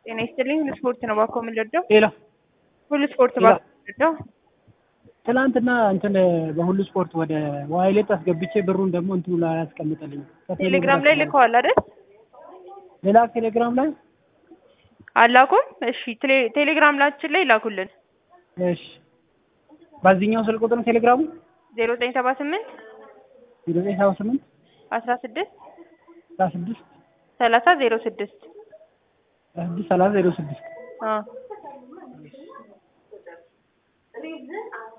ጤና ይስጥልኝ። ሁሉ ስፖርት ነው ባኮ የምንወደው። ሌላ ሁሉ ስፖርት ባኮ የምንወደው። ትናንትና እንትን በሁሉ ስፖርት ወደ ዋይሌት አስገብቼ ብሩን ደግሞ እንትኑ ላይ አስቀምጠልኝ። ቴሌግራም ላይ ልከዋል አይደል? ሌላ ቴሌግራም ላይ አላኩም። እሺ ቴሌግራም ላችን ላይ ላኩልን። እሺ በዚህኛው ስልክ ቁጥር ነው ቴሌግራሙ 0978 0978 16 16 30 06 30 06 አ